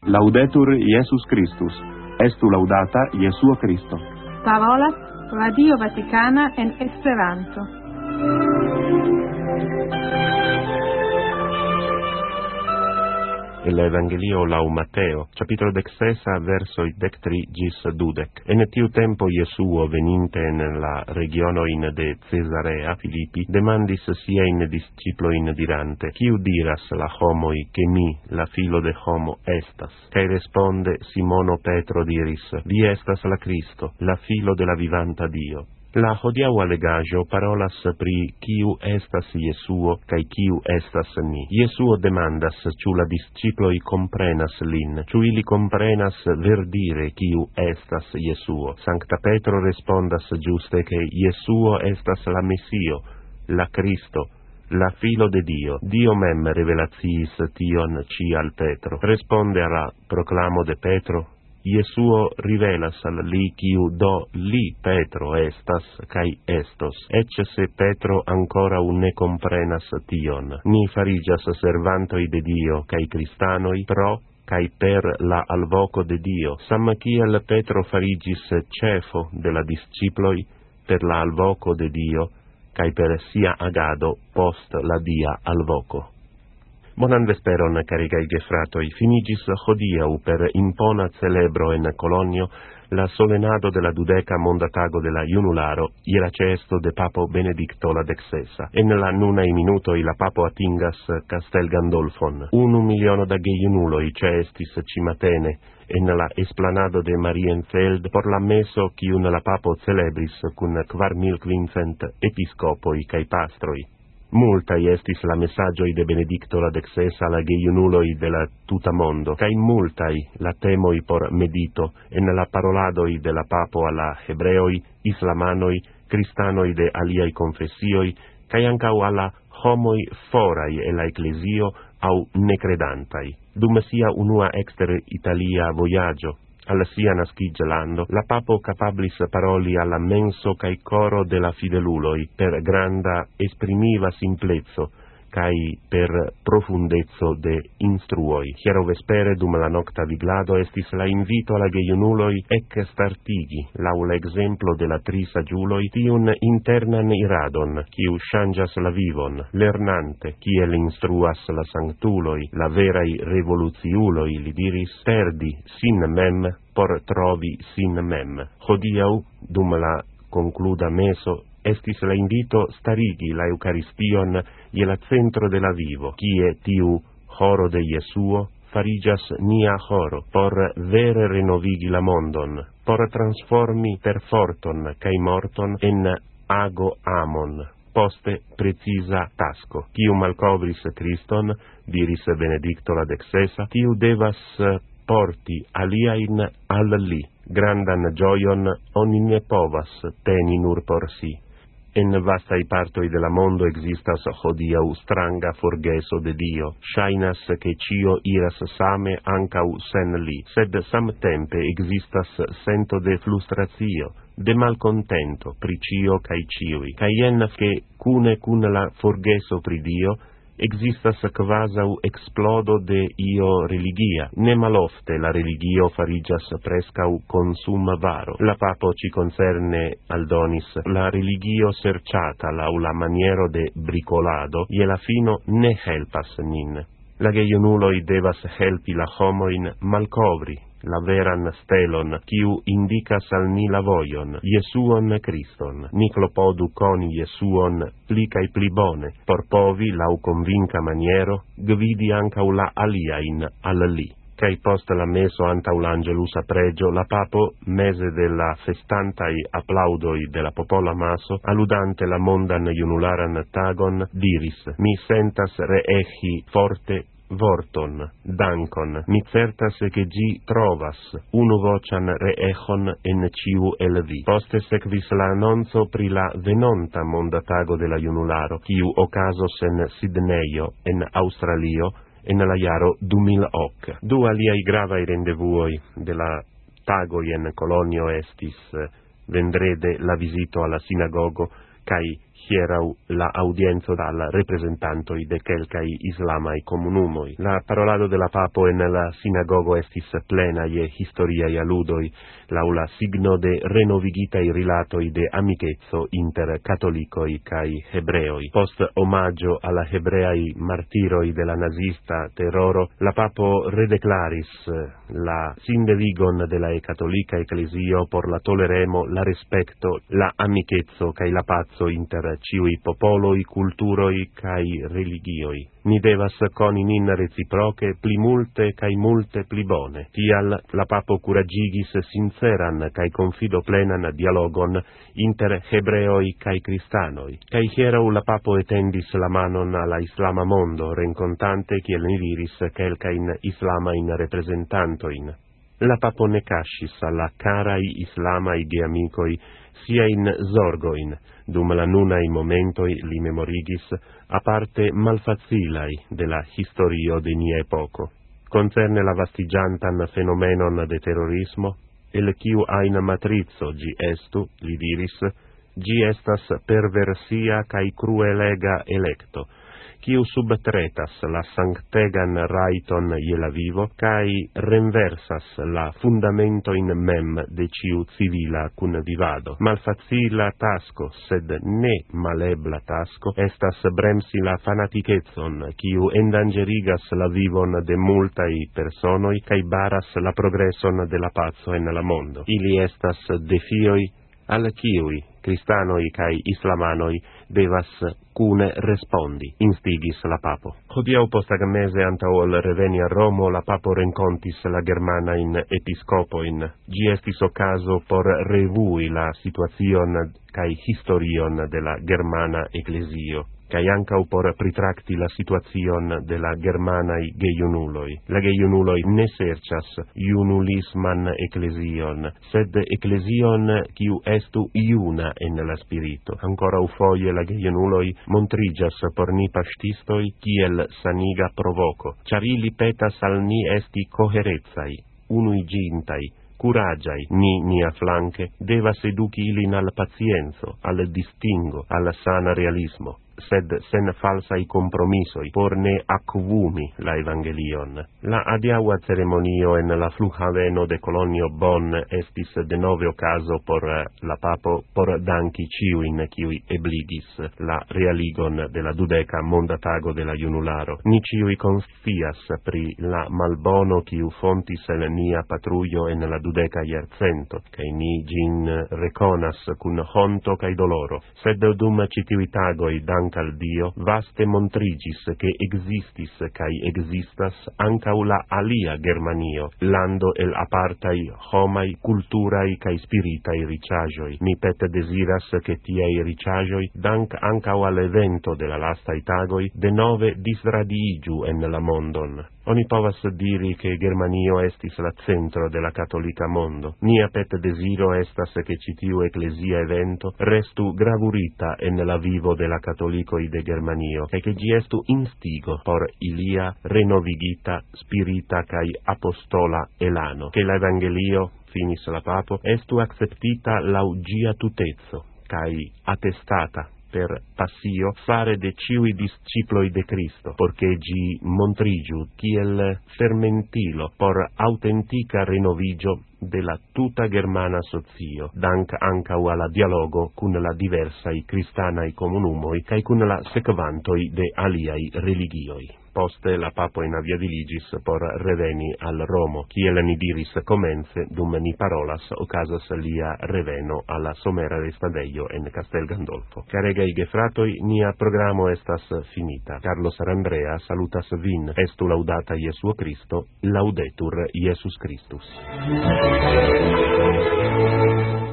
Laudetur Jesus Christus. Estu laudata Jesuo Christo. Parolas Radio Vaticana en Esperanto. El Evangelio lau Mateo, capitolo 16, versoi 13 gis 12. En tiu tempo Jesuo veninte en la regionoin de Cesarea Philippi, demandis siein disciploin dirante, Kiu diras la homoi che mi, la filo de homo, estas? Cae responde Simono Petro diris, Vi estas la Cristo, la filo de la vivanta Dio. La hodiau allegajo parolas pri kiu estas Jesuo, cae kiu estas ni. Jesuo demandas ciu la disciploi comprenas lin, ciu ili comprenas verdire kiu estas Jesuo. Sancta Petro respondas giuste che Jesuo estas la Messio, la Cristo, la filo de Dio. Dio mem revelatiis tion ci al Petro. Responde alla proclamo de Petro, Jesuo rivelas al li kiu do li Petro estas kai estos. Ecce se Petro ancora ne comprenas tion. Ni farigas servantoi de Dio kai cristanoi pro kai per la alvoco de Dio. Sam kiel Petro farigis cefo de la disciploi per la alvoco de Dio kai per sia agado post la dia alvoco. Bonan vesperon, carigai gefratoi, finigis hodiau per impona celebro en Colonio la solenado de la 12ª monda tago de la Junularo, iera cesto de Papo Benedicto la XVI. En la nunai minutoi la Papo atingas Castel Gandolfon. 1 miliono da geiunuloi cestis cimatene en la esplanado de Marienfeld por la meso cium la Papo celebris cun 4500 episcopoi cae pastroi. Multai estis la messagioi de Benedicto la XVI la geiunuloi de la tuta mondo, cae multai la temoi por medito en la paroladoi de la papo alla hebreoi, islamanoi, cristanoi de aliai confessioi, cae ancau alla homoi forai e la ecclesio au necredantai. Dum sia unua exter Italia voyaggio, alla sia nascigelando, la papo capablis paroli alla menso cae coro de la fideluloi per granda esprimiva simplezzo cae per profundezzo de instruoi. Hiero vespere dum la nocta viglado estis la invito alla geiunuloi ec startigi, lau l'exemplo de la tri sagiuloi, tiun internan iradon, ciu changias la vivon, lernante, ciel instruas la sanctuloi, la verai revolutiuloi, li diris, perdi sin mem, por trovi sin mem. Hodiau, dum la concluda meso, estis la invito starigi la Eucaristion ie la centro de la vivo, cie tiu horo de Jesuo farigas nia horo, por vere renovigi la mondon, por transformi per forton cae morton en ago amon. Poste precisa tasco. Ciu malcovris Christon, diris Benedicto la XVI, tiu devas porti aliain al li. Grandan gioion oni ne povas teni nur por si. En vastai partoi de la mondo existas hodiau stranga forgeso de Dio. Shainas che cio iras same ancau sen li, sed samtempe existas sento de frustratio, de malcontento pri cio cae ciui. Cae ien che cune cun la forgeso pri Dio, existas quasau explodo de io religia. Ne malofte la religio farigas prescau consum varo. La papo ci concerne aldonis, la religio serciata lau la maniero de bricolado, ie la fino ne helpas nin. La geiunuloi devas helpi la homoin malcovri la veran stelon, ciu indicas al ni la voion, Jesuon Christon. Ni clopodu coni Jesuon pli cae pli bone, por povi, lau convinca maniero, gvidi ancau la aliain al li. Cae post la meso antau l'angelus apregio, la papo, mese della festantai applaudoi de la popola maso, aludante la mondan junularan tagon, diris, mi sentas reechi forte vorton, dankon, mi certas che gi trovas, unu vocian reechon en ciu el vi. Poste sequis la annonzo pri la venonta monda tago de la junularo, ciu ocasos en Sidneio, en Australio, en la jaro 2008. Du aliai gravai rendevuoi de la tagoi en Colonio estis vendrede la visito alla sinagogo, cae hierau la audienzo dal representantoi de quelcai islamai comunumoi. La parolado de la papo en la sinagogo estis plena je historiai aludoi, laula signo de renovigitai rilatoi de amicezzo inter catolicoi cae hebreoi. Post omaggio alla hebreai martiroi de la nazista terroro, la papo redeclaris la sindevigon de la catolica ecclesio por la toleremo, la respecto, la amicezzo cae la pazzo inter ciui popoloi, culturoi cae religioi. Ni devas coni nin reciproche pli multe cae multe pli bone. Tial la papo curagigis sinceran cae confido plenan dialogon inter hebreoi cae cristanoi. Cae hierau la papo etendis la manon alla islama mondo, rencontante kiel ni diris quelcain islamain representantoin. La papo ne cascis alla carai islamai geamicoi sia in zorgoin, dum la nunai momentoi li memorigis, aparte malfacilai de la historio de nia epoco. Concerne la vastigiantan fenomenon de terrorismo, el quiu ain matrizo gi estu, li diris, gi estas perversia cae cruelega electo, quiu subtretas la sanctegan raiton je la vivo, cae renversas la fundamento in mem de ciu civila cun vivado. Malfacila tasco, sed ne malebla tasco, estas bremsi la fanaticetson, quiu endangerigas la vivon de multai personoi, cae baras la progresson de la pazzo en la mondo. Ili estas defioi al quiui cristanoi cae islamanoi devas cune respondi, instigis la papo. Hodiau postag mese antau ol reveni a Romo, la papo rencontis la germanain episcopoin. Gi estis ocaso por revui la situazion cae historion de la germana ecclesio, cae ancau por pritracti la situazion de la germanai geiunuloi. La geiunuloi ne sercias iunulisman ecclesion, sed ecclesion quiu estu iuna en la spirito. Ancora ufoie la geiunuloi montrigas por ni pastistoi kiel saniga provoco, char ili petas al ni esti coherezai, unuigintai, curagiai, nia flanque, devas educi ilin al pazienzo, al distingo, al sana realismo, sed sen falsai compromisoi, por ne accuvumi la evangelion. La adiaua ceremonio en la flughaveno de Colonio Bonn estis de nove ocaso por la papo por danki ciuin kiui ebligis la realigon de la 12ª monda tago de la junularo. Ni ciui conscias pri la malbono kiu fontis el nia patruio en la 12ª jarcento, cae ni gin reconas cun honto cae doloro, sed dum citiui tagoi dank al Dio, vaste montrigis che existis cae existas ancau la alia Germanio, lando el apartai homai, culturai cae spiritai riciagioi. Mi pete desiras che tiei riciagioi, dank ancau al evento de la lastai tagoi, de nove disradiigiu en la mondon. Oni povas diri che Germanio estis la centro de la catolica mondo. Nia pet desiro estas che citiu ecclesia evento restu gravurita en la vivo de la catolicoi de Germanio, e che gi estu instigo por ilia renovigita spirita cae apostola elano, che la evangelio, finis la papo, estu acceptita lau gia tutezzo, cae attestata per passio fare de ciui disciploi de Cristo, porche gi montrigiu kiel fermentilo por autentica renovigio de la tuta germana socio, dank ancau alla dialogo cun la diversai cristanai comunumoi cae cun la sekvantoi de aliai religioi. Poste la papo in avia diligis por reveni al Romo, kiel ni diris comence, dum ni parolas ocasas lia reveno alla somera restadeio en Castel Gandolfo. Caregai gefratoi, nia programo estas finita. Carlos Arandrea salutas vin, estu laudata Iesuo Cristo, laudetur Iesus Christus.